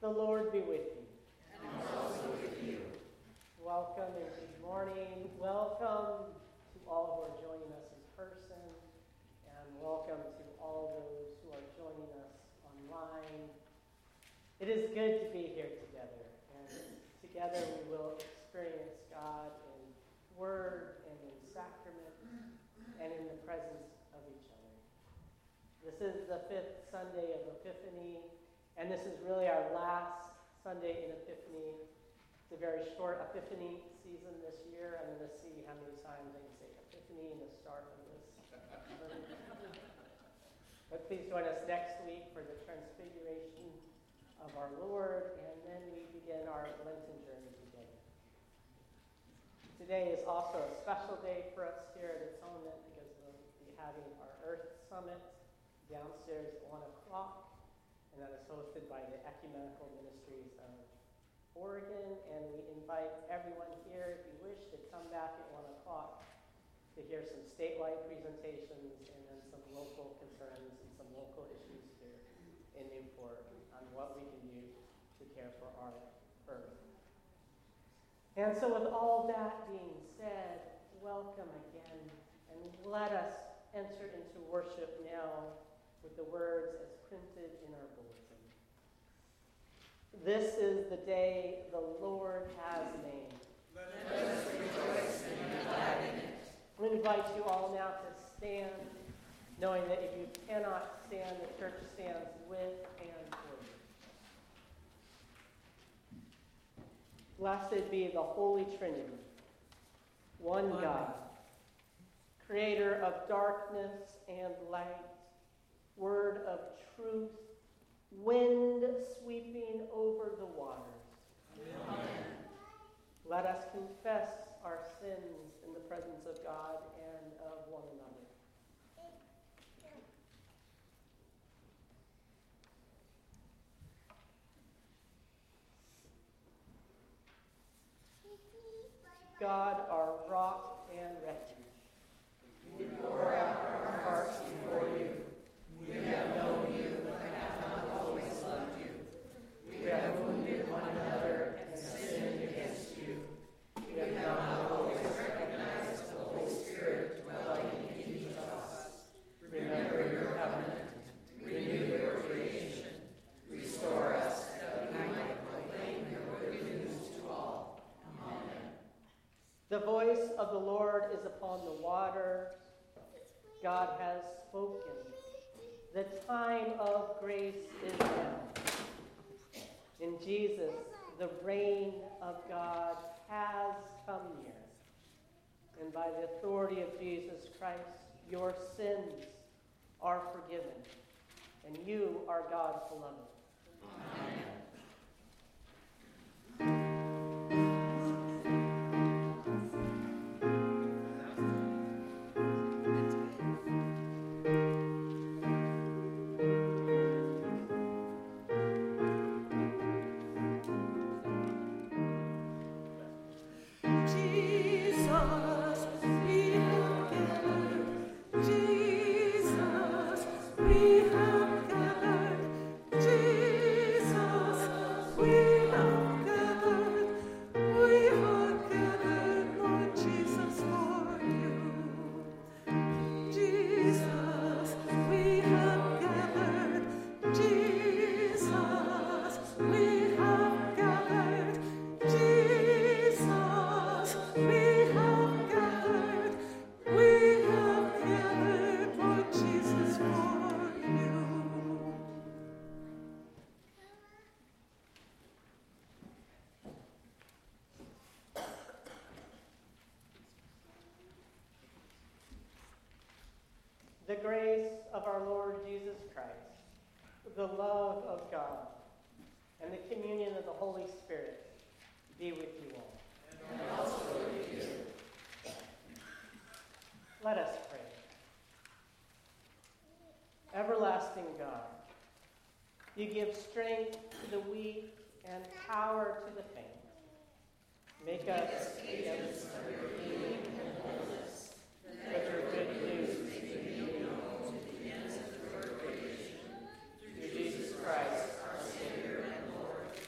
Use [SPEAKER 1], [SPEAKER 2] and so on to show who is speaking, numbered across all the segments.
[SPEAKER 1] The Lord be with you.
[SPEAKER 2] And also with you.
[SPEAKER 1] Welcome and good morning. Welcome to all who are joining us in person, and welcome to all those who are joining us online. It is good to be here together, and together we will experience God in word and in sacrament and in the presence of each other. This is the fifth Sunday of Epiphany, and this is really our last Sunday in Epiphany. It's a very short Epiphany season this year. I'm going to see how many times I can say Epiphany in the start of this. But please join us next week for the Transfiguration of our Lord, and then we begin our Lenten journey together. Today is also a special day for us here at Atonement because we'll be having our Earth Summit downstairs at 1 o'clock. And that is hosted by the Ecumenical Ministries of Oregon. And we invite everyone here, if you wish, to come back at 1 o'clock to hear some statewide presentations and then some local concerns and some local issues here in Newport on what we can do to care for our Earth. And so with all that being said, welcome again. And let us enter into worship now with the words as printed in our bulletin. This is the day the Lord has made.
[SPEAKER 2] Let us rejoice and be glad in it.
[SPEAKER 1] I invite you all now to stand, knowing that if you cannot stand, the church stands with and for you. Blessed be the Holy Trinity, one God, creator of darkness and light, word of truth, wind sweeping over the waters.
[SPEAKER 2] Amen.
[SPEAKER 1] Let us confess our sins in the presence of God and of one another. God, our rock and refuge,
[SPEAKER 2] We pour out our hearts before you. We have known you, but have not always loved you. We have wounded one another and sinned against you. We have not always recognized the Holy Spirit dwelling in each of us. Remember your covenant. Renew your creation. Restore us that we might proclaim your good news to all. Amen.
[SPEAKER 1] The voice of the Lord is upon the waters. God has spoken. The time of grace is now. In Jesus, the reign of God has come near. And by the authority of Jesus Christ, your sins are forgiven. And you are God's beloved.
[SPEAKER 2] Amen.
[SPEAKER 1] The grace of our Lord Jesus Christ, the love of God, and the communion of the Holy Spirit be with you all.
[SPEAKER 2] And also with you.
[SPEAKER 1] Let us pray. Everlasting God, you give strength to the weak and power to the faint. Make us agents of your healing and wholeness, that your good news may be known to the ends of your creation. Through Jesus Christ, our Savior and Lord.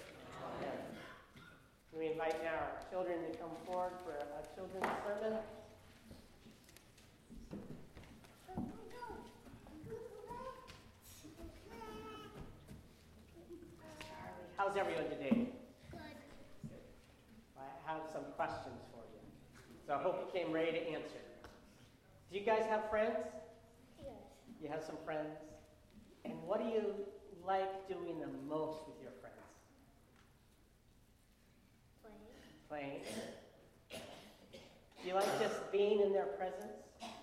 [SPEAKER 1] How's everyone today? Good. I have some questions for you. So I hope you came ready to answer. Do you guys have friends?
[SPEAKER 3] Yes.
[SPEAKER 1] You have some friends? And what do you like doing the most with your friends? Playing. Do you like just being in their presence?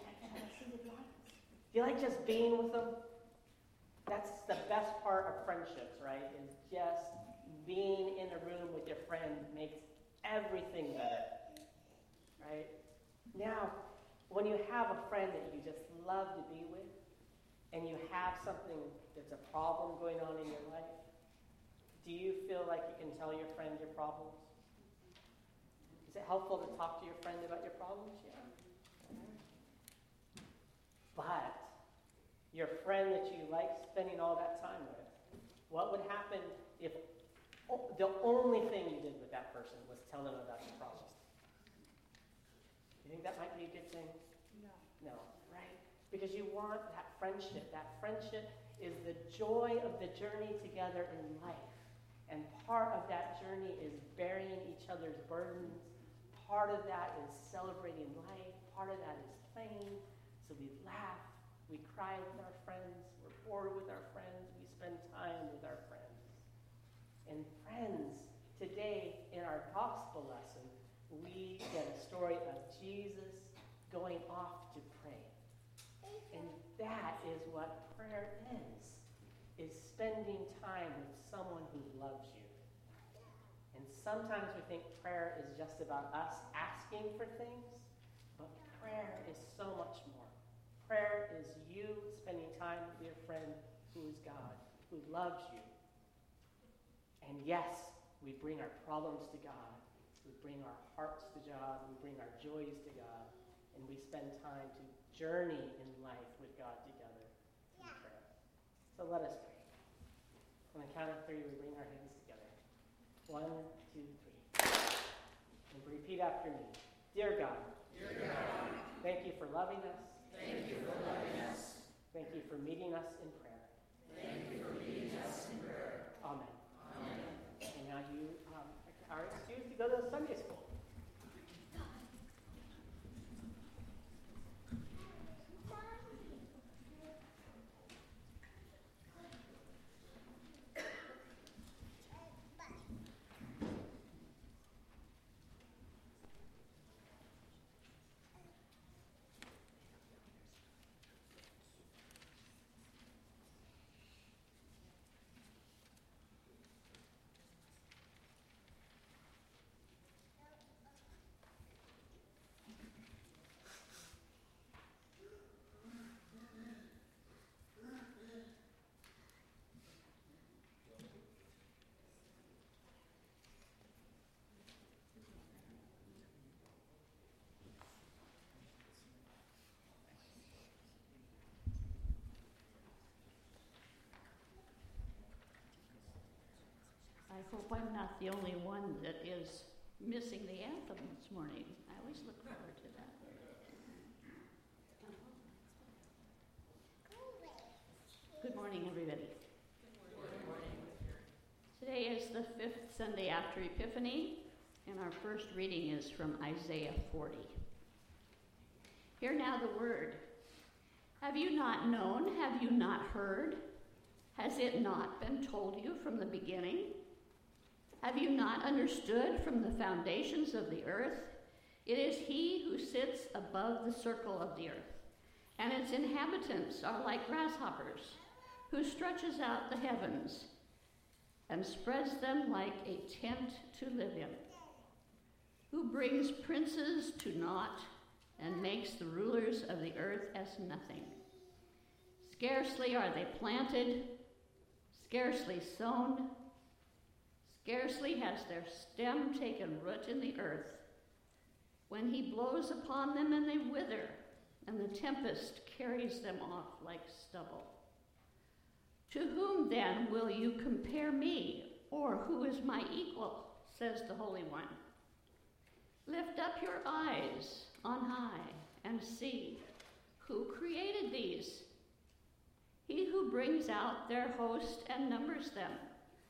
[SPEAKER 1] Do you like just being with them? That's the best part of friendships, right? Is just being in a room with your friend makes everything better, right? Now, when you have a friend that you just love to be with, and you have something that's a problem going on in your life, do you feel like you can tell your friend your problems? Is it helpful to talk to your friend about your problems? Yeah. But your friend that you like spending all that time with, what would happen if the only thing you did with that person was tell them about your problems? You think that might be a good thing? No, right? Because you want that friendship. That friendship is the joy of the journey together in life. And part of that journey is bearing each other's burdens. Part of that is celebrating life. Part of that is playing. So we laugh. We cry with our friends. We're bored with our friends. We spend time with our friends. And friends, today in our gospel lesson, we get a story of Jesus going off to pray. And that is what prayer is spending time with someone who loves you. And sometimes we think prayer is just about us asking for things, but prayer is so much more. Prayer is you spending time with your friend who is God, who loves you. And yes, we bring our problems to God. We bring our hearts to God. We bring our joys to God. And we spend time to journey in life with God together in prayer. So let us pray. On the count of 3, we bring our hands together. 1, 2, 3. And repeat after me. Dear God.
[SPEAKER 2] Dear God.
[SPEAKER 1] Thank you for loving us.
[SPEAKER 2] Thank you for loving us.
[SPEAKER 1] Thank you for meeting us in prayer.
[SPEAKER 2] Thank you for meeting us in prayer.
[SPEAKER 1] Amen.
[SPEAKER 2] Amen.
[SPEAKER 1] And now you are excused to go to Sunday school.
[SPEAKER 4] I hope I'm not the only one that is missing the anthem this morning. I always look forward to that. Good morning, everybody.
[SPEAKER 2] Good morning.
[SPEAKER 4] Today is the 5th Sunday after Epiphany, and our first reading is from Isaiah 40. Hear now the word. Have you not known? Have you not heard? Has it not been told you from the beginning? Have you not understood from the foundations of the earth? It is he who sits above the circle of the earth, and its inhabitants are like grasshoppers, who stretches out the heavens and spreads them like a tent to live in, who brings princes to naught and makes the rulers of the earth as nothing. Scarcely are they planted, scarcely sown, scarcely has their stem taken root in the earth, when he blows upon them and they wither, and the tempest carries them off like stubble. To whom then will you compare me, or who is my equal, says the Holy One. Lift up your eyes on high and see who created these. He who brings out their host and numbers them,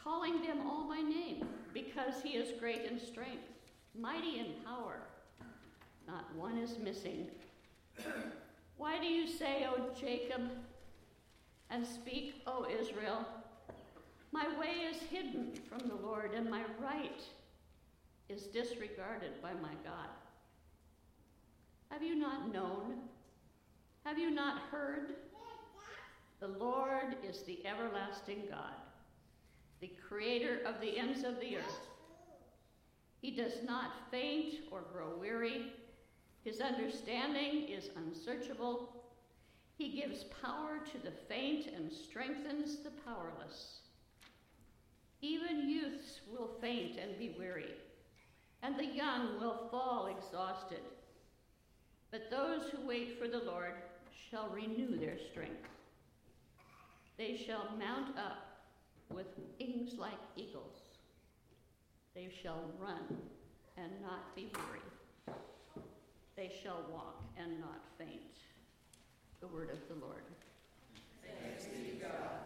[SPEAKER 4] calling them all by name, because he is great in strength, mighty in power. Not one is missing. Why do you say, O Jacob, and speak, O Israel? My way is hidden from the Lord, and my right is disregarded by my God. Have you not known? Have you not heard? The Lord is the everlasting God, the creator of the ends of the earth. He does not faint or grow weary. His understanding is unsearchable. He gives power to the faint and strengthens the powerless. Even youths will faint and be weary, and the young will fall exhausted. But those who wait for the Lord shall renew their strength. They shall mount up with wings like eagles. They shall run and not be weary. They shall walk and not faint. The word of the Lord.
[SPEAKER 2] Thanks be to God.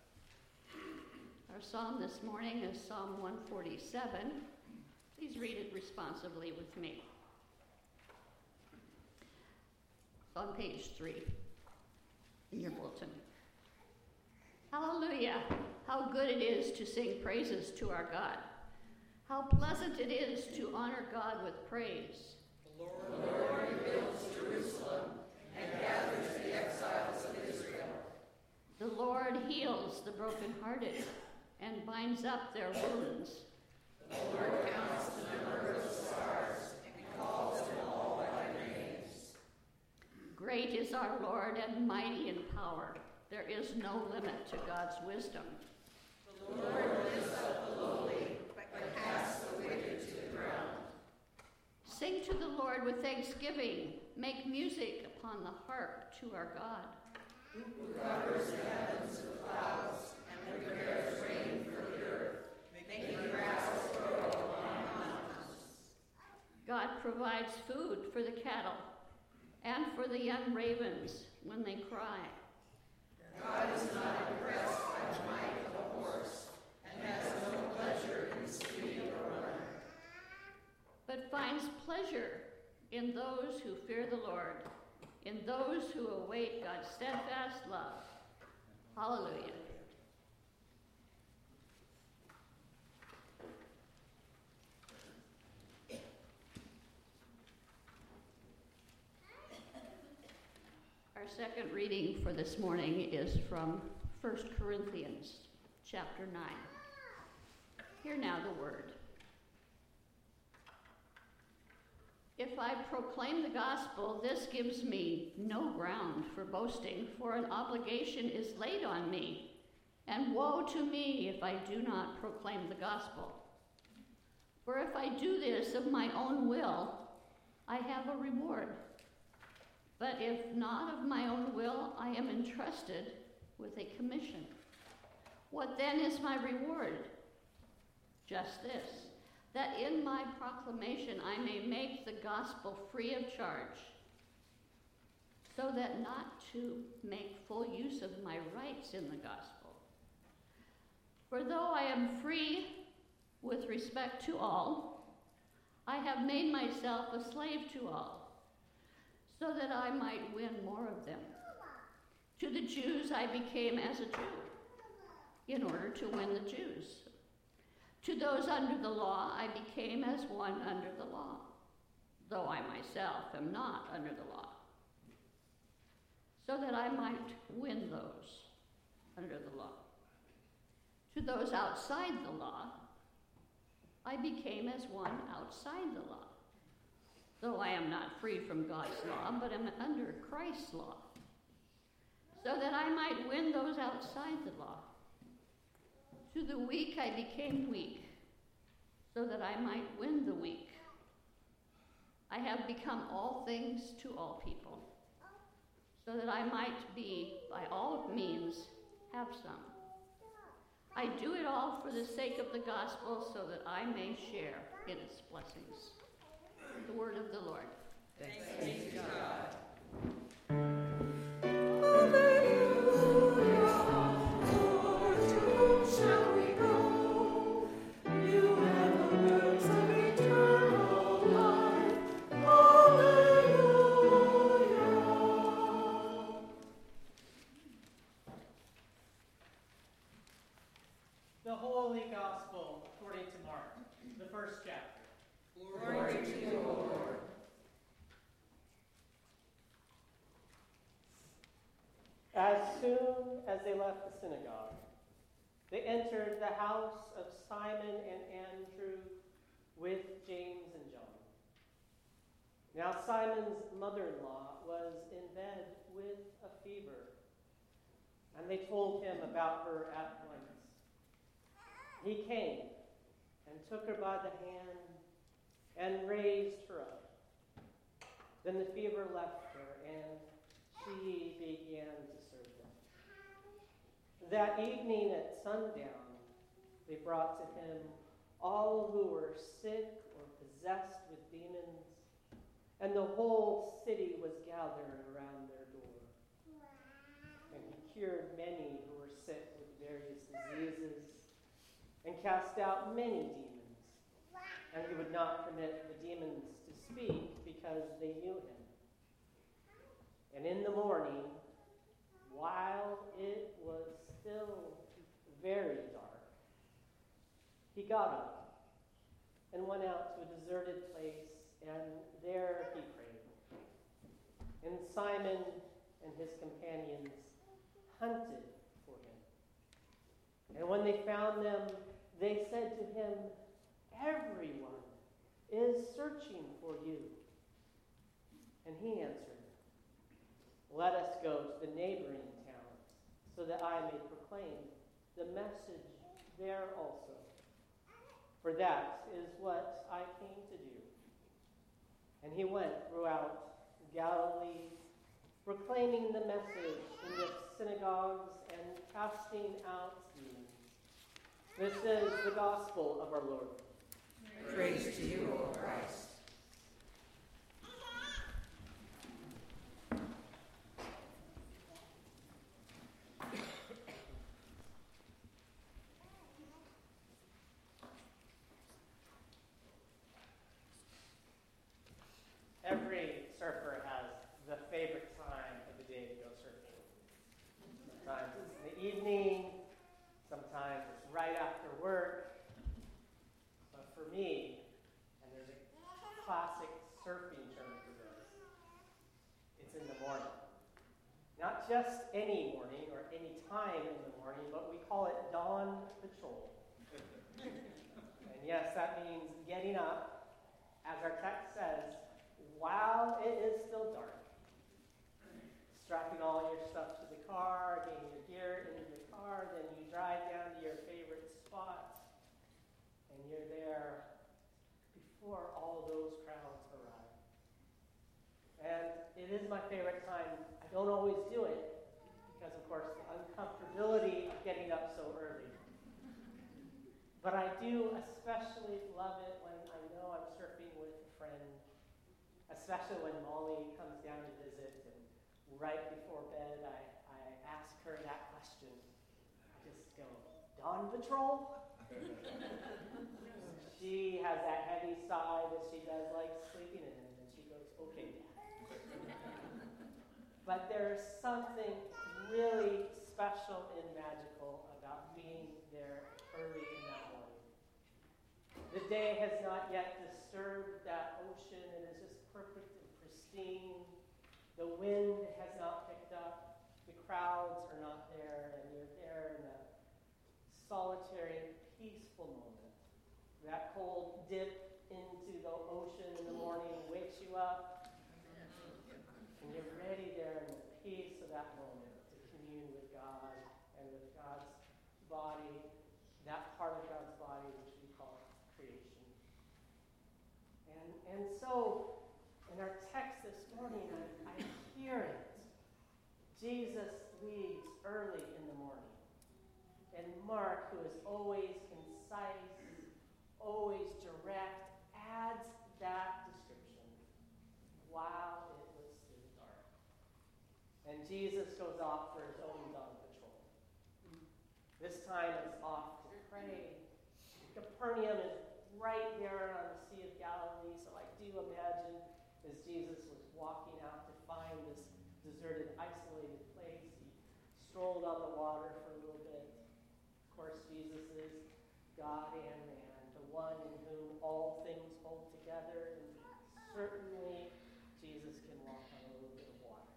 [SPEAKER 4] Our psalm this morning is Psalm 147. Please read it responsively with me. It's on page 3 in your bulletin. Hallelujah! How good it is to sing praises to our God. How pleasant it is to honor God with praise.
[SPEAKER 2] The Lord rebuilds Jerusalem and gathers the exiles of Israel.
[SPEAKER 4] The Lord heals the brokenhearted and binds up their wounds.
[SPEAKER 2] The Lord counts the number of the stars and calls them all by names.
[SPEAKER 4] Great is our Lord and mighty in power. There is no limit to God's wisdom.
[SPEAKER 2] The Lord lifts up the lowly, but casts the wicked to the ground.
[SPEAKER 4] Sing to the Lord with thanksgiving. Make music upon the harp to our God.
[SPEAKER 2] Who covers the heavens with clouds and prepares rain for the earth, making grass grow on mountains.
[SPEAKER 4] God provides food for the cattle and for the young ravens when they cry.
[SPEAKER 2] God is not impressed by the might of a horse and has no pleasure in the speed of a runner,
[SPEAKER 4] but finds pleasure in those who fear the Lord, in those who await God's steadfast love. Hallelujah. Our second reading for this morning is from 1 Corinthians chapter 9. Hear now the word. If I proclaim the gospel, this gives me no ground for boasting, for an obligation is laid on me, and woe to me if I do not proclaim the gospel. For if I do this of my own will, I have a reward. But if not of my own will, I am entrusted with a commission. What then is my reward? Just this, that in my proclamation I may make the gospel free of charge, so that not to make full use of my rights in the gospel. For though I am free with respect to all, I have made myself a slave to all, so that I might win more of them. To the Jews I became as a Jew, in order to win the Jews. To those under the law I became as one under the law, though I myself am not under the law, so that I might win those under the law. To those outside the law I became as one outside the law, though I am not free from God's law, but am under Christ's law, so that I might win those outside the law. To the weak I became weak, so that I might win the weak. I have become all things to all people, so that I might be, by all means, have some. I do it all for the sake of the gospel, so that I may share in its blessings. The word of the Lord.
[SPEAKER 2] Thanks be to God.
[SPEAKER 3] Shall we go?
[SPEAKER 1] Holy Gospel according to Mark, the first chapter.
[SPEAKER 2] Glory to you, O Lord.
[SPEAKER 1] As soon as they left the synagogue, they entered the house of Simon and Andrew with James and John. Now Simon's mother-in-law was in bed with a fever, and they told him about her at once. He came and took her by the hand and raised her up. Then the fever left her, and she began to serve them. That evening at sundown, they brought to him all who were sick or possessed with demons, and the whole city was gathered around their door. And he cured many who were sick with various diseases, and cast out many demons. And he would not permit the demons to speak because they knew him. And in the morning, while it was still very dark, he got up and went out to a deserted place, and there he prayed. And Simon and his companions hunted for him. And when they found them, they said to him, "Everyone is searching for you." And he answered, "Let us go to the neighboring towns, so that I may proclaim the message there also. For that is what I came to do." And he went throughout Galilee, proclaiming the message in the synagogues and casting out demons. This is the gospel of our Lord.
[SPEAKER 2] Praise to you, O Christ.
[SPEAKER 1] Every surfer has the favorite time of the day to go surfing. Sometimes it's in the evening, sometimes it's right after work. But for me, and there's a classic surfing term for this, it's in the morning. Not just any morning or any time in the morning, but we call it dawn patrol. And yes, that means getting up, as our text says, while it is still dark, strapping all your stuff to the car, getting your gear into the car, then you drive down to your favorite spot, and you're there before all those crowds arrive. And it is my favorite time. I don't always do it, because of course the uncomfortability of getting up so early. But I do especially love it when I know I'm surfing with a friend, especially when Molly comes down to visit, and right before bed I ask her that question. I just go, "Dawn patrol?" She has that heavy sigh that she does like sleeping in, and she goes, "Okay, Dad." But there's something really special and magical about being there early in that morning. The day has not yet disturbed that ocean. It is just perfect and pristine. The wind has not picked up. The crowds are not there, and you're there in a solitary, peaceful moment. That cold dip into the ocean in the morning wakes you up, and you're ready there in the peace of that moment to commune with God and with God's body, that part of God's body which we call creation. And so, in our text this morning, I hear it. Jesus leads early in the morning. And Mark, who is always concise, always direct, adds that description while it was still dark. And Jesus goes off for his own dawn patrol. This time it's off to pray. Capernaum is right there on the Sea of Galilee, so I do imagine as Jesus was walking out to find this deserted, isolated place, he strolled on the water for a little bit. Of course, Jesus is God and man, the one in whom all things hold together, and certainly Jesus can walk on a little bit of water.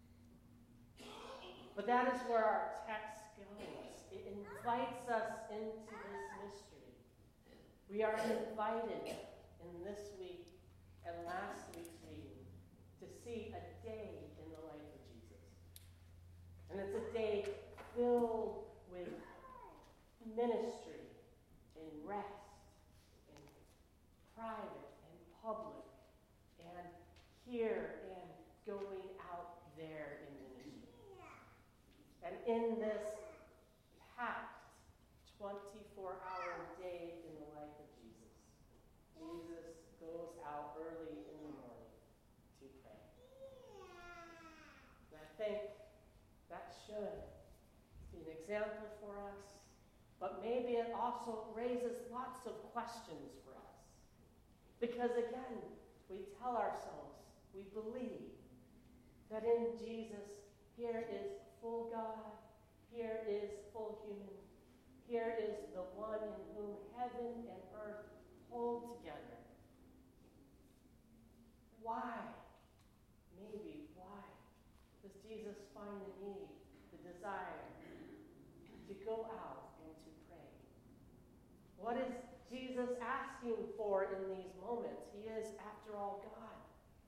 [SPEAKER 1] But that is where our text goes. It invites us into this mystery. We are invited in this week and last week's reading to see a day in the life of Jesus. And it's a day filled with ministry and rest and private and public and here and going out there in ministry. And in this packed 24-hour day in the life of Jesus, Jesus goes out early in the morning to pray. And I think that should be an example for us, but maybe it also raises lots of questions for us. Because again, we tell ourselves, we believe that in Jesus, here is full God, here is full human, here is the one in whom heaven and earth hold together. Why? Maybe why does Jesus find the need, the desire to go out and to pray? What is Jesus asking for in these moments? He is, after all, God.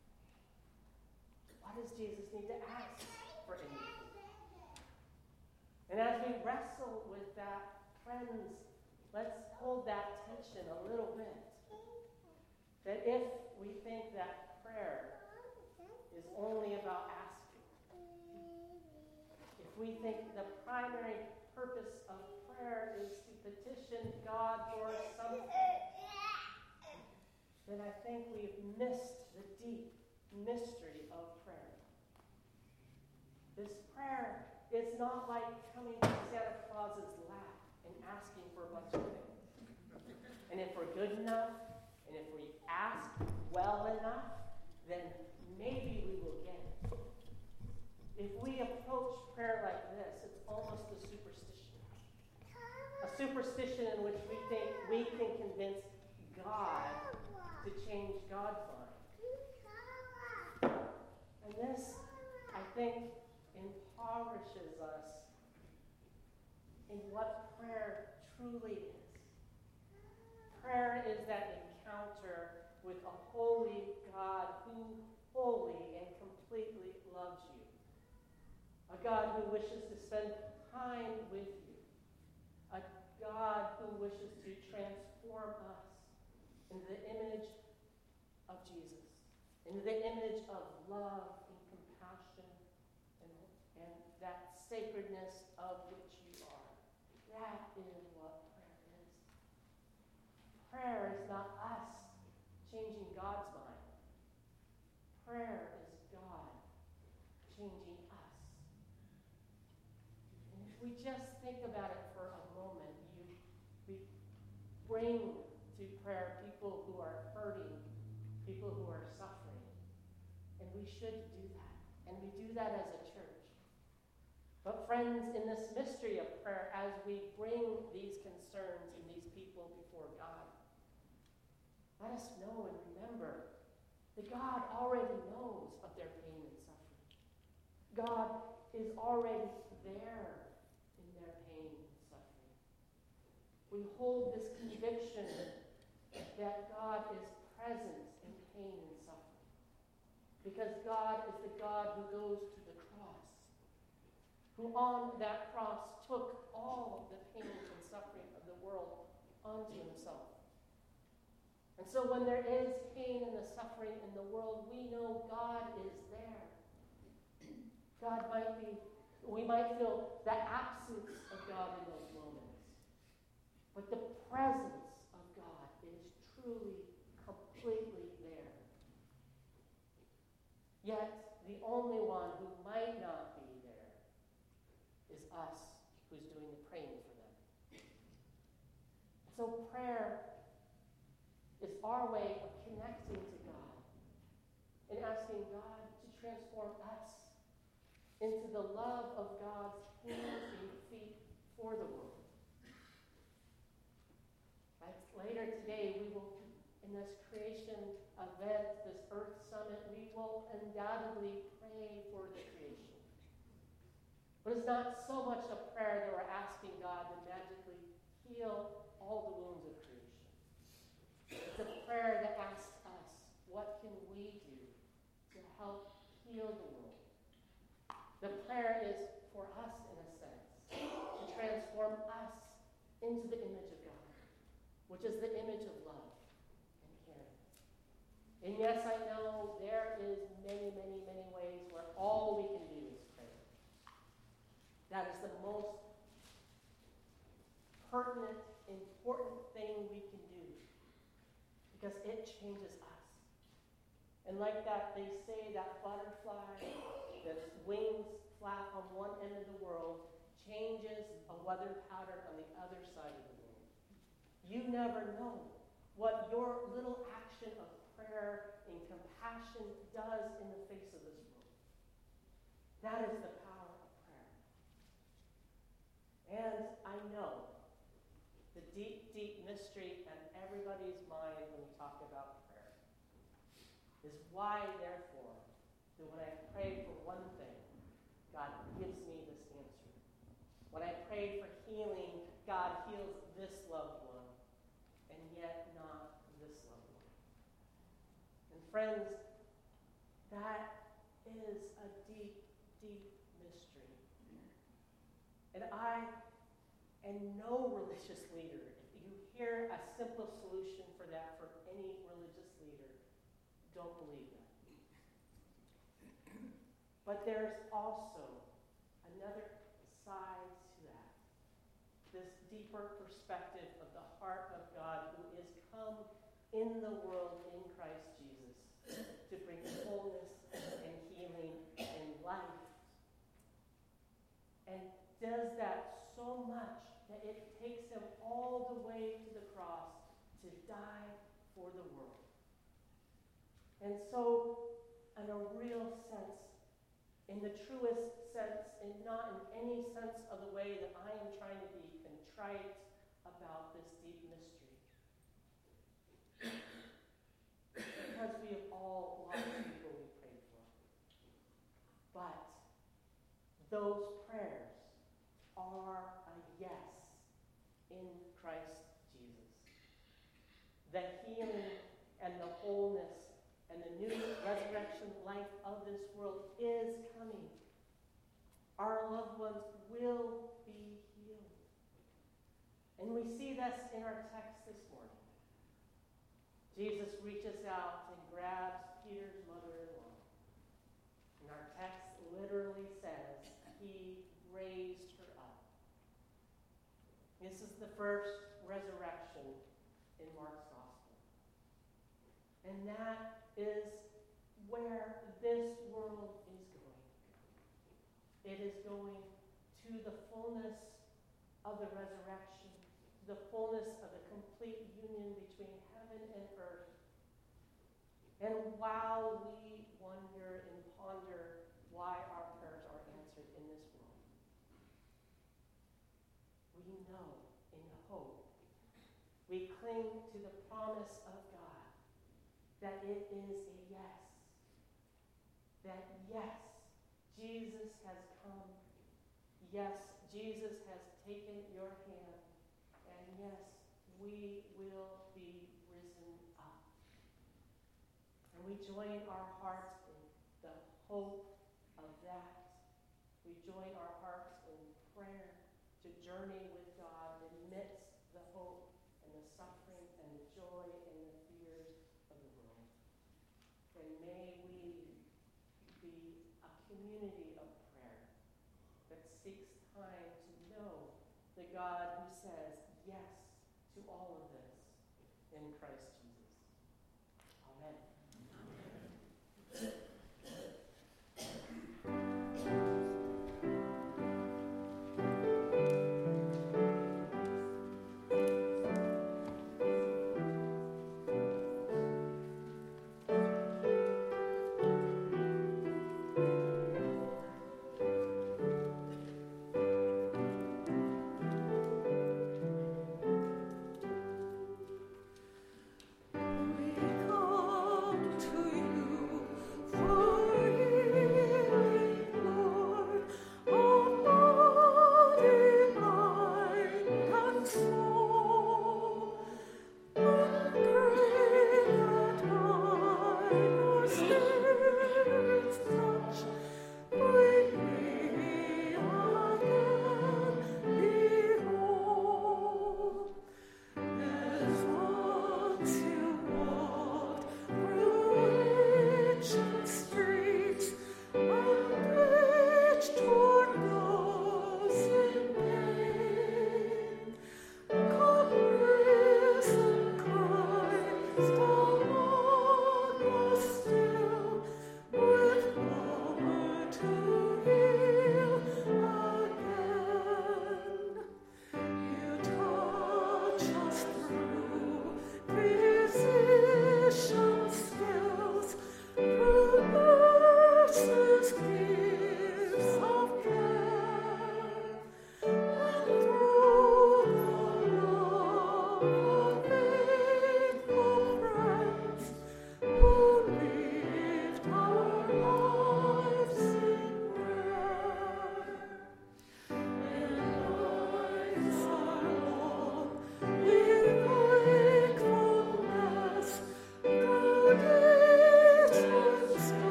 [SPEAKER 1] What does Jesus need to ask for anything? And as we wrestle with that, friends, let's hold that tension a little bit. That if we think that prayer is only about asking, if we think the primary purpose of prayer is to petition God for something, then I think we've missed the deep mystery of prayer. This prayer is not like coming to Santa Claus's lap and asking for a bunch of things. And if we're good enough, and if we ask well enough, then maybe we will get it. If we approach prayer like this, it's almost a superstition. A superstition in which we think we can convince God to change God's mind. And this, I think, impoverishes us in what prayer truly is. Prayer is that encounter with a holy God who wholly and completely loves you. A God who wishes to spend time with you. A God who wishes to transform us into the image of Jesus, into the image of love and compassion and that sacredness of which you are. That is what prayer is. Prayer is not us changing God's mind. Prayer is God changing us. And if we just think about it for a moment, we bring to prayer people who are hurting, people who are suffering. And we should do that. And we do that as a church. But friends, in this mystery of prayer, as we bring these concerns and these people before God, let us know and remember that God already knows of their pain and suffering. God is already there in their pain and suffering. We hold this conviction that God is present in pain and suffering. Because God is the God who goes to the cross, who on that cross took all the pain and suffering of the world onto himself. And so when there is pain and the suffering in the world, we know God is there. We might feel the absence of God in those moments. But the presence of God is truly, completely there. Yet, the only one who might not be there is us who's doing the praying for them. So prayer is our way of connecting to God and asking God to transform us into the love of God's hands and feet for the world. later today, we will, in this creation event, this Earth Summit, we will undoubtedly pray for the creation. But it's not so much a prayer that we're asking God to magically heal all the wounds of creation. It's a prayer that asks us, what can we do to help heal the world? The prayer is for us, in a sense, to transform us into the image of God, which is the image of love and caring. And yes, I know there is many, many, many ways where all we can do is pray. That is the most pertinent, important thing we can do, because it changes us. And like that, they say that butterfly that's wings flap on one end of the world changes a weather pattern on the other side of the world. You never know what your little action of prayer and compassion does in the face of this world. That is the power of prayer. And I know the deep, deep mystery in everybody's mind when we talk about prayer is why, therefore, that when I pray for one thing, God gives me this answer. When I pray for healing, God heals this loved one, and yet not this loved one. And friends, that is a deep, deep mystery. And I am no religious leader. If you hear a simple solution for that for any religious leader, don't believe that. But there's also another side to that. This deeper perspective of the heart of God who is come in the world in Christ Jesus to bring wholeness and healing and life. And does that so much that it takes him all the way to the cross to die for the world. And so, in a real sense, in the truest sense, and not in any sense of the way that I am trying to be contrite about this deep mystery. Because we have all lost people we prayed for. But those prayers are a yes in Christ Jesus. The healing and the wholeness and the new resurrection life of this world is coming. Our loved ones will be healed. And we see this in our text this morning. Jesus reaches out and grabs Peter's mother-in-law. And our text literally says he raised her up. This is the first resurrection in Mark's gospel. And that is where this world is going. It is going to the fullness of the resurrection, to the fullness of the complete union between heaven and earth. And while we wonder and ponder why our prayers are answered in this world, we know in hope, we cling to the promise of God that it is a yes. That yes, Jesus has come. Yes, Jesus has taken your hand. And yes, we will be risen up. And we join our hearts in the hope of that. We join our hearts in prayer to journey with God amidst the hope and the suffering and the joy and the fears of the world. And may we be a community of prayer that seeks time to know the God who says yes to all of this in Christ Jesus. Amen.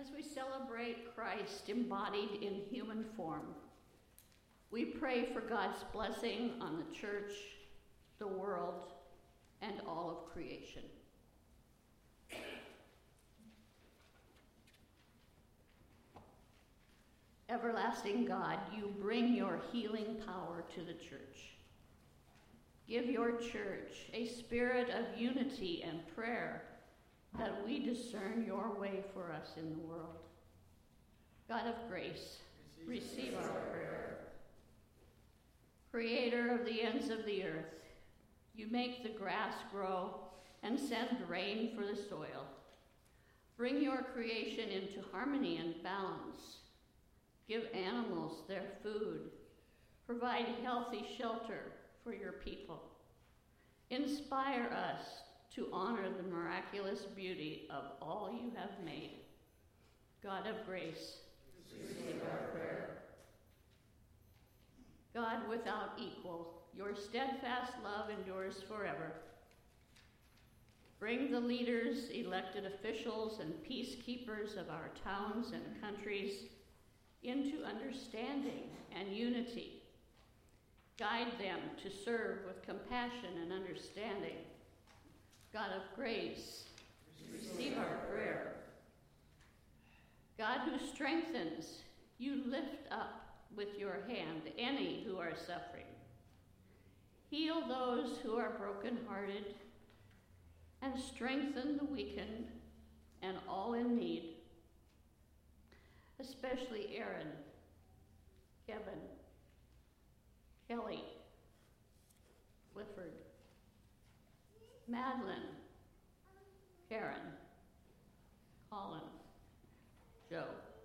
[SPEAKER 4] As we celebrate Christ embodied in human form, we pray for God's blessing on the church, the world, and all of creation. Everlasting God, you bring your healing power to the church. Give your church a spirit of unity and prayer, that we discern your way for us in the world. God of grace, receive our prayer. Creator of the ends of the earth, you make the grass grow and send rain for the soil. Bring your creation into harmony and balance. Give animals their food. Provide healthy shelter for your people. Inspire us to honor the miraculous beauty of all you have made. God of grace, receive our prayer. God without equal, your steadfast love endures forever. Bring the leaders, elected officials, and peacekeepers of our towns and countries into understanding and unity. Guide them to serve with compassion and understanding. God of grace, receive our prayer. God who strengthens, you lift up with your hand any who are suffering. Heal those who are brokenhearted and strengthen the weakened and all in need, especially Aaron, Kevin, Kelly, Clifford, Madeline, Karen, Colin, Joe,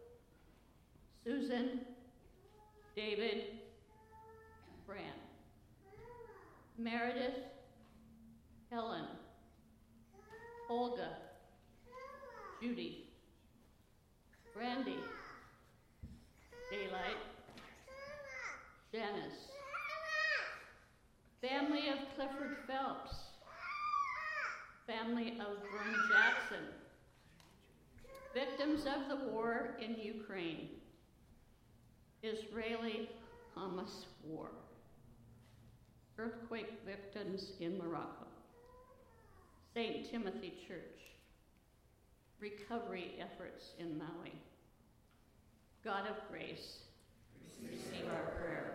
[SPEAKER 4] Susan, David, Fran, Meredith, Helen, Olga, Judy, Brandy, Daylight, Janice, family of Clifford Phelps, family of Vern Jackson, victims of the war in Ukraine, Israeli-Hamas war, earthquake victims in Morocco, St. Timothy Church, recovery efforts in Maui. God of grace, receive our prayer.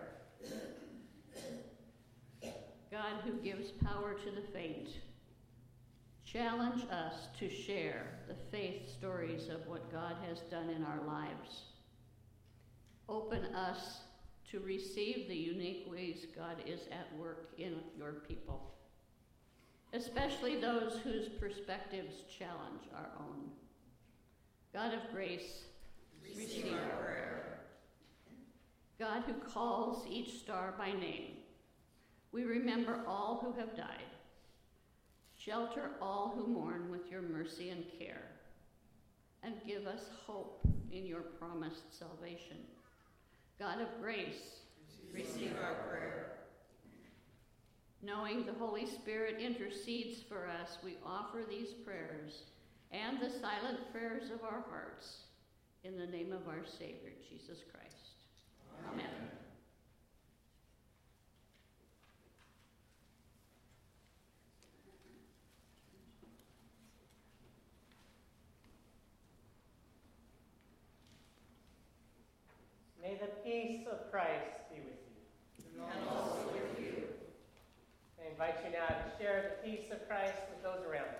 [SPEAKER 4] God who gives power to the faint, challenge us to share the faith stories of what God has done in our lives. Open us to receive the unique ways God is at work in your people, especially those whose perspectives challenge our own. God of grace, receive our prayer. God who calls each star by name, we remember all who have died. Shelter all who mourn with your mercy and care, and give us hope in your promised salvation. God of grace, receive our prayer. Knowing the Holy Spirit intercedes for us, we offer these prayers and the silent prayers of our hearts in the name of our Savior, Jesus Christ. Amen.
[SPEAKER 1] May the peace of Christ be with you.
[SPEAKER 2] And also with you.
[SPEAKER 1] I invite you now to share the peace of Christ with those around you.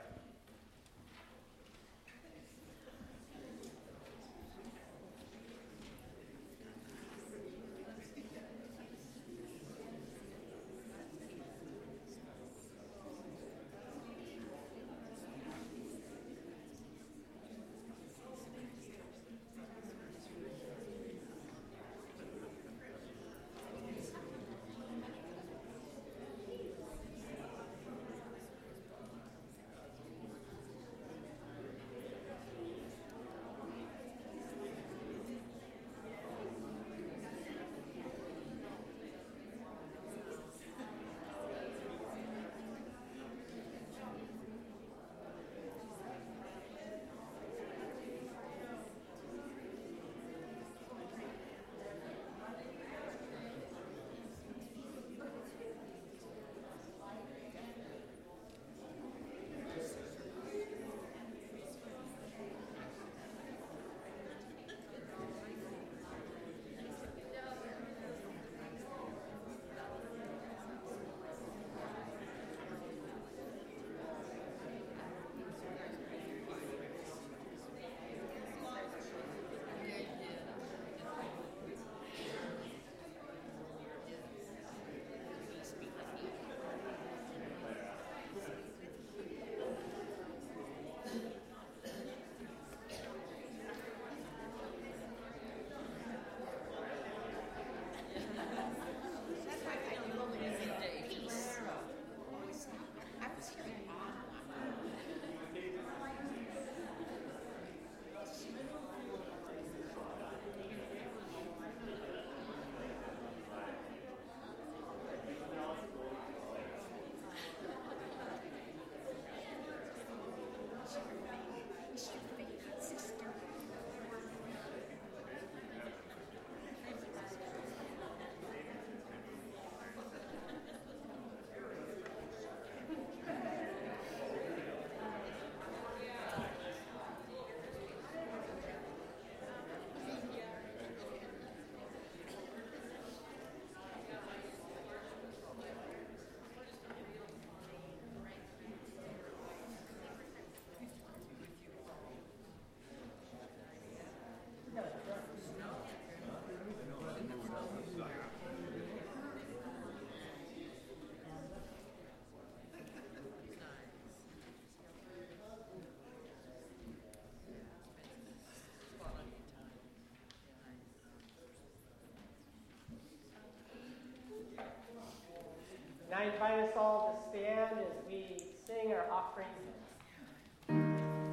[SPEAKER 1] stand as we sing our offering hymn.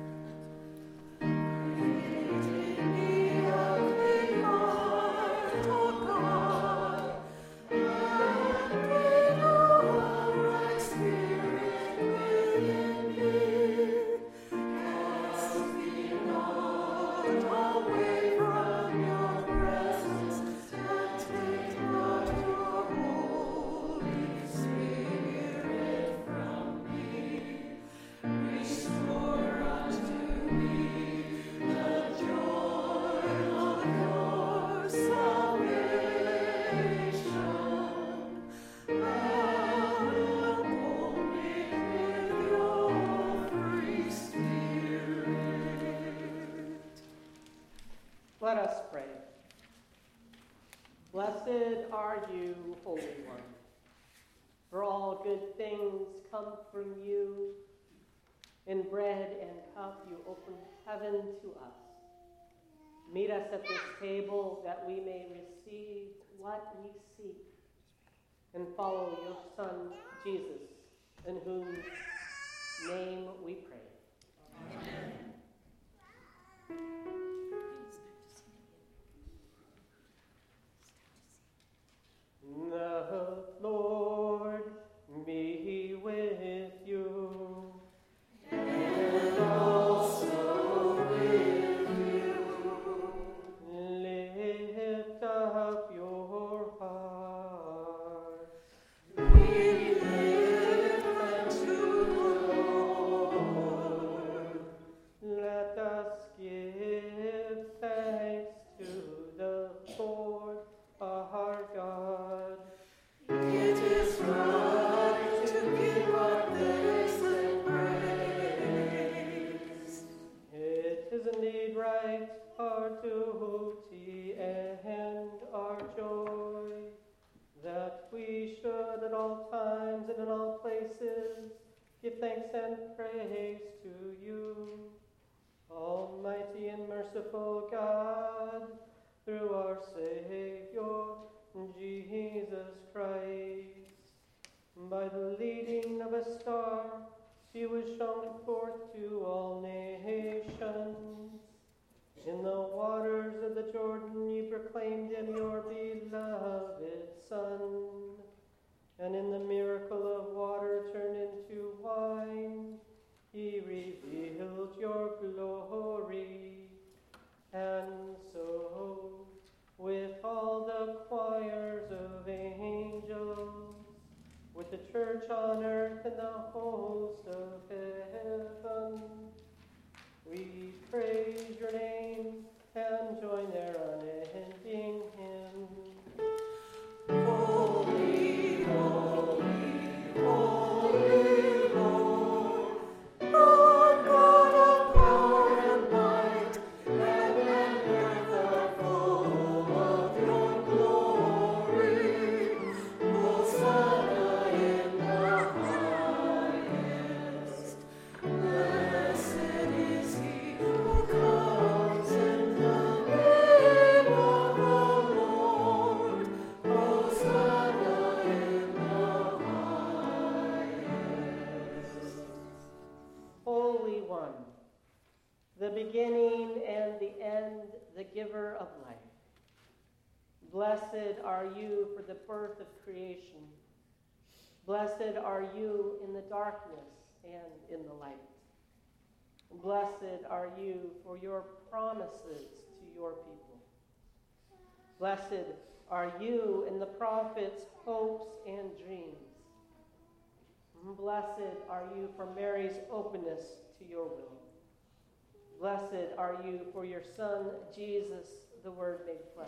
[SPEAKER 1] Let us pray. Blessed are you, Holy One, for all good things come from you. In bread and cup you open heaven to us. Meet us at this table that we may receive what we seek and follow your Son, Jesus, in whose name we pray. Amen. The Lord be with you. And also with you. Lift up your hearts. We lift unto the Lord. Let us give thanks to the Lord our God. It is right to give our thanks and praise. It is indeed right, our duty and our joy, that we should at all times and in all places give thanks and praise to you, Almighty and merciful God, through our Savior, Jesus Christ. By the leading of a star, he was shown forth to all nations. In the waters of the Jordan, you proclaimed him your beloved Son. And in the miracle of water turned into wine, he revealed your glory. And so, with all the choirs of angels, with the church on earth and the host of heaven, we praise your name and join their unending hymn. Holy, holy, holy Lord, Lord God of power and might, heaven and earth are full of your glory. Hosanna in the highest. Blessed is he who comes in the name of the Lord. Hosanna in the highest. Holy One, the beginning and the end, the giver of life. Blessed are you for the birth of creation. Blessed are you in the darkness and in the light. Blessed are you for your promises to your people. Blessed are you in the prophets' hopes and dreams. Blessed are you for Mary's openness to your will. Blessed are you for your Son, Jesus, the Word made flesh.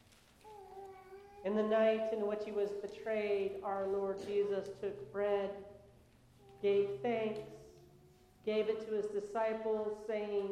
[SPEAKER 1] In the night in which he was betrayed, our Lord Jesus took bread, gave thanks, gave it to his disciples, saying,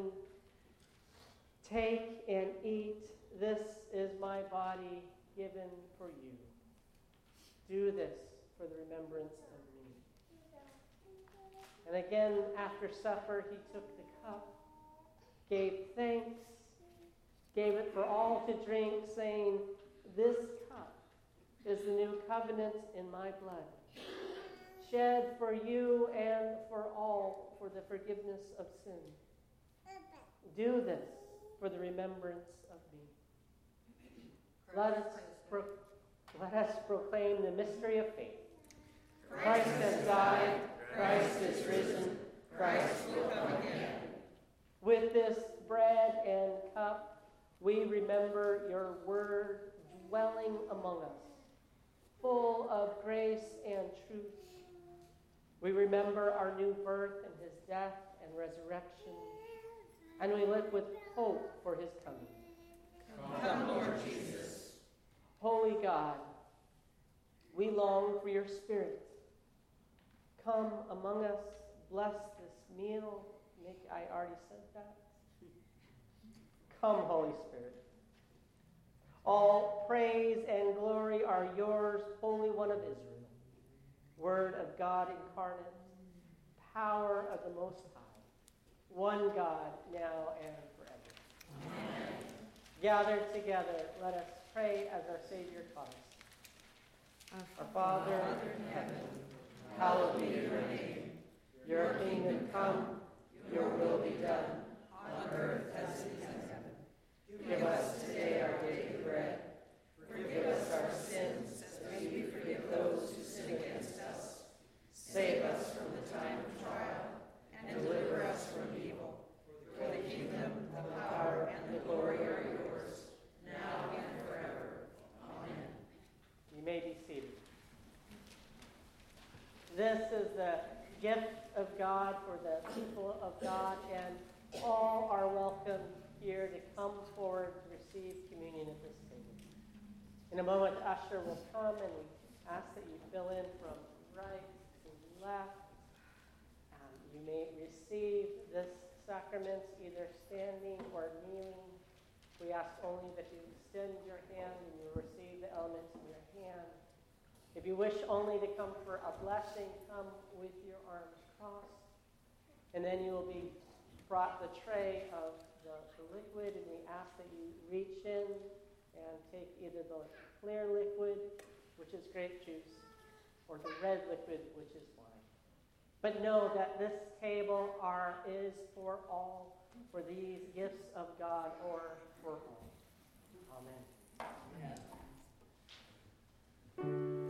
[SPEAKER 1] "Take and eat. This is my body given for you. Do this for the remembrance of me." And again, after supper, he took the cup, gave thanks, gave it for all to drink, saying, "This cup is the new covenant in my blood. shed for you and for all for the forgiveness of sin. Do this for the remembrance of me. Let us proclaim the mystery of faith. Christ has died, Christ is risen, Christ will come again. With this bread and cup, we remember your word dwelling among us, full of grace and truth. We remember our new birth and his death and resurrection, and we look with hope for his coming.
[SPEAKER 2] Come, Lord Jesus.
[SPEAKER 1] Holy God, we long for your Spirit. Come among us, bless this meal. I already said that. Come, Holy Spirit. All praise and glory are yours, Holy One of Israel, Word of God incarnate, power of the Most High, one God, now and forever. Amen. Gathered together, let us pray as our Savior taught us. Our Father in heaven, hallowed be your name. Your kingdom come, your will be done, on earth as it is in heaven. Give us today our daily bread. Forgive us our sins, as we forgive those who sin against us. Save us from the time of trial, and deliver us from evil. For the kingdom, the power, and the glory are yours, now and forever. Amen. You may be seated. This is the gift of God for the people of God, and all are welcome here to come forward to receive communion at this table. In a moment, the usher will come, and we ask that you fill in from right to left. You may receive this sacrament either standing or kneeling. We ask only that you extend your hand and you receive the elements in your hand. If you wish only to come for a blessing, come with your arms crossed. And then you will be brought the tray of the liquid, and we ask that you reach in and take either the clear liquid, which is grape juice, or the red liquid, which is wine. But know that this table is for all, for these gifts of God or for all. Amen. Amen.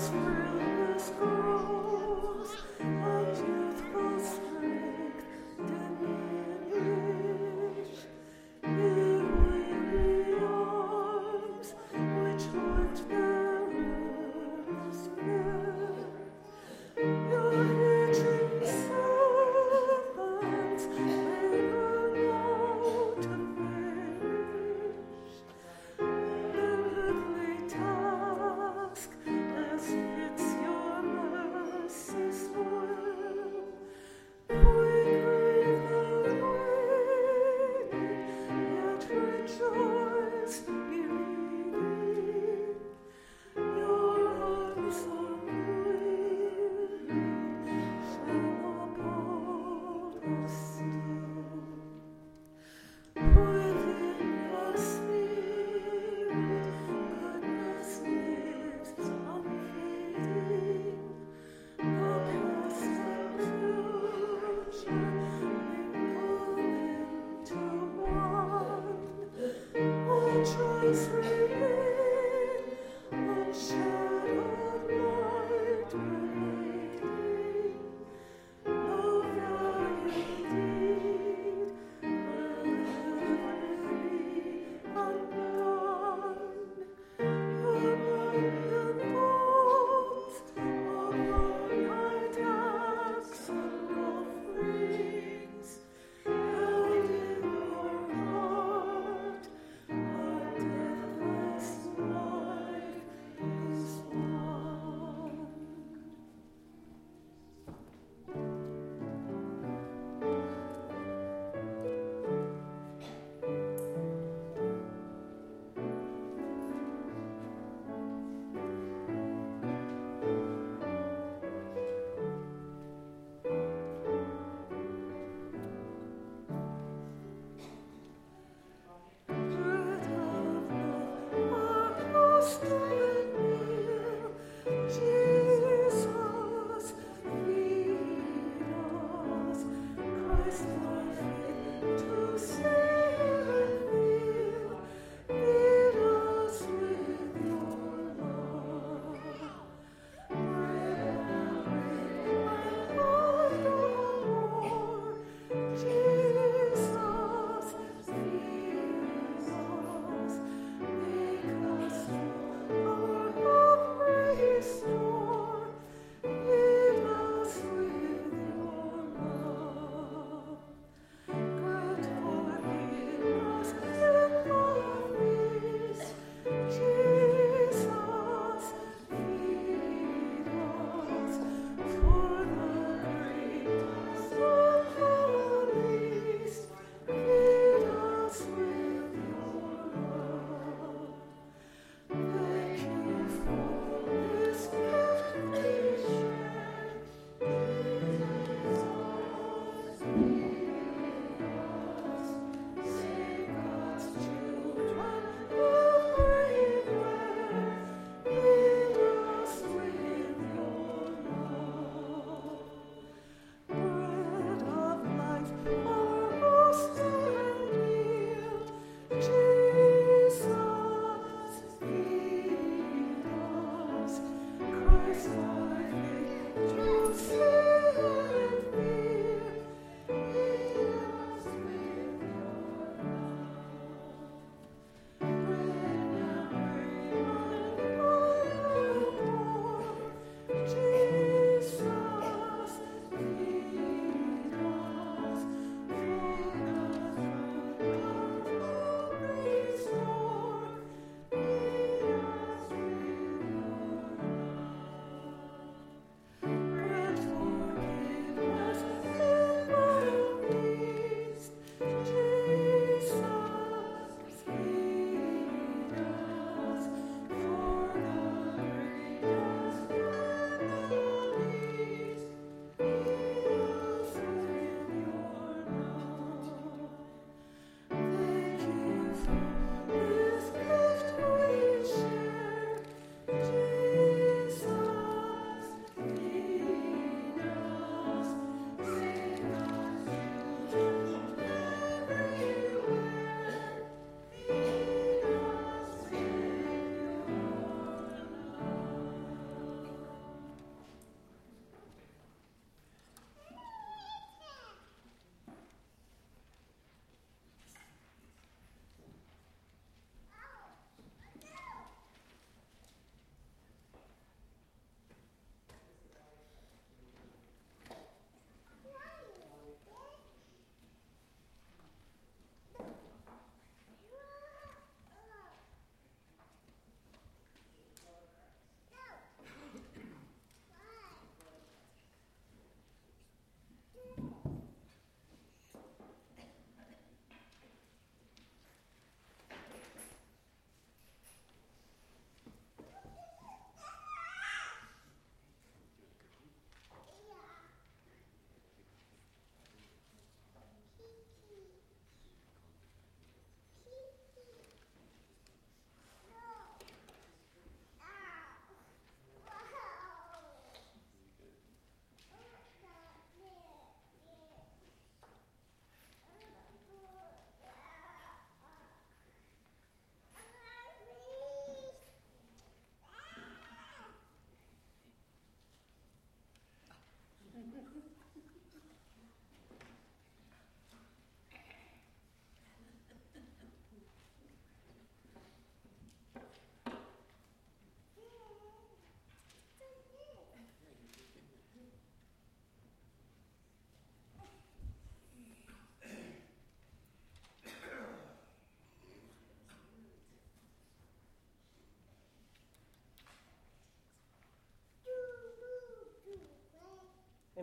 [SPEAKER 3] It's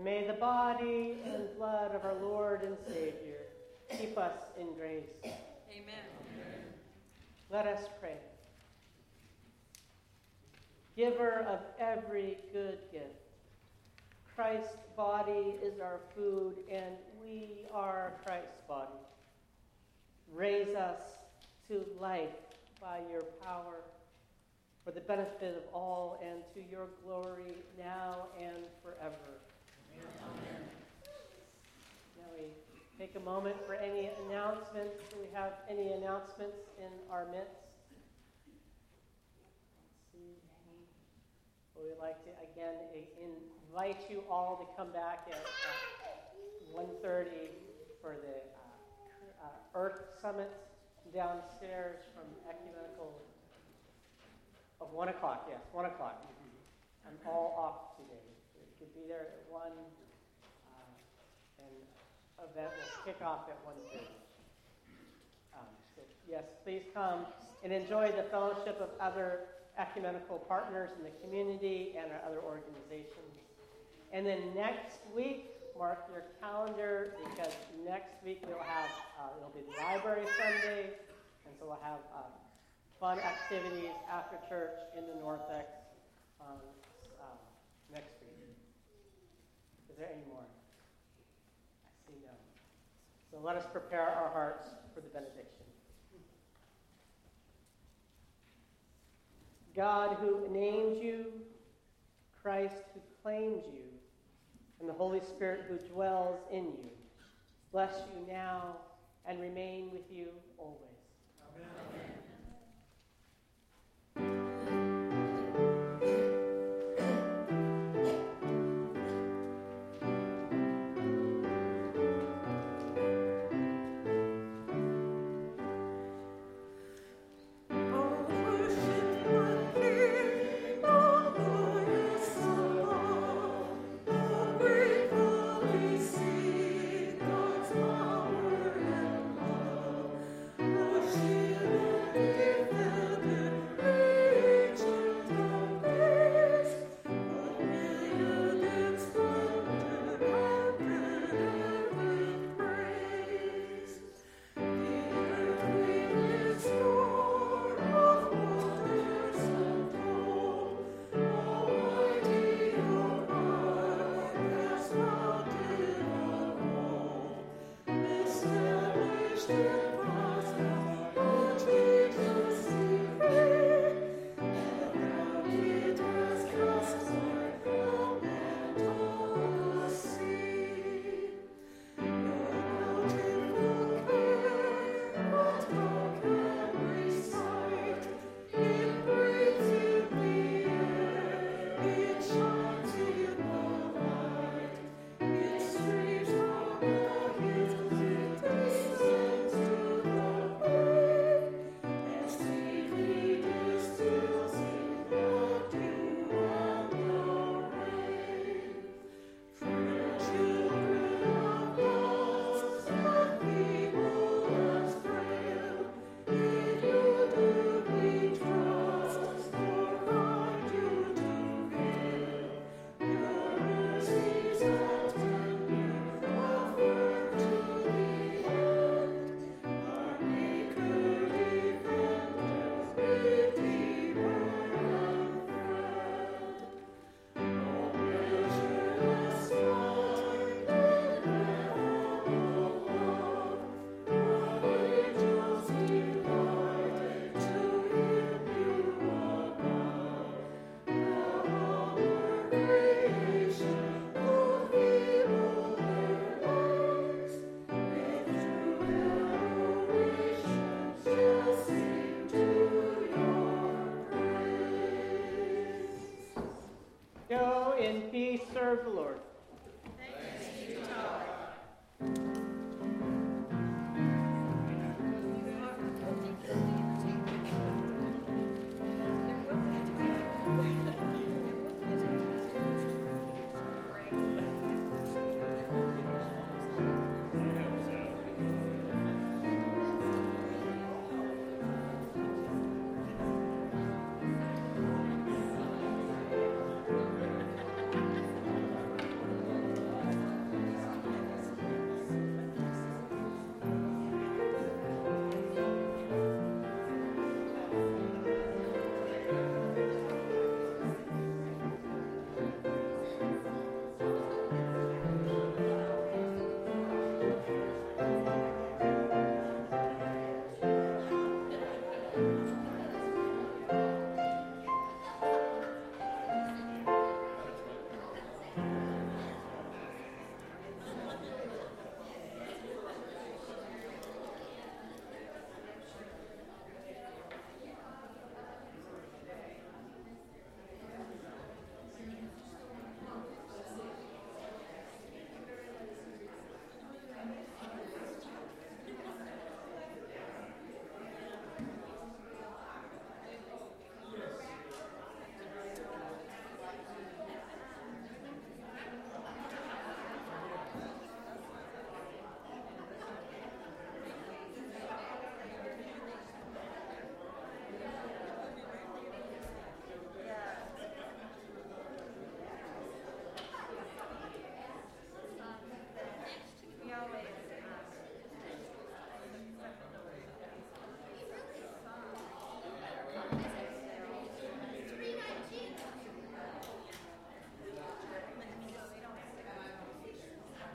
[SPEAKER 1] And may the body and blood of our Lord and Savior keep us in grace.
[SPEAKER 2] Amen.
[SPEAKER 1] Let us pray. Giver of every good gift, Christ's body is our food, and we are Christ's body. Raise us to life by your power, for the benefit of all and to your glory now and forever. Amen. Now we take a moment for any announcements. Do we have any announcements in our midst? Let's see. We'd like to, again, invite you all to come back at 1:30 for the Earth Summit downstairs from Ecumenical of 1 o'clock, yes, 1 o'clock. I'm all off today. You could be there at 1, and event will kick off at 1:30. So yes, please come and enjoy the fellowship of other ecumenical partners in the community and our other organizations. And then next week, mark your calendar, because next week we'll have, it'll be Library Sunday, and so we'll have fun activities after church in the Northex next week. Is there any more? I see no. So let us prepare our hearts for the benediction. God who named you, Christ who claimed you, and the Holy Spirit who dwells in you, bless you now and remain with you always. Amen. Amen. Go in peace, serve the Lord.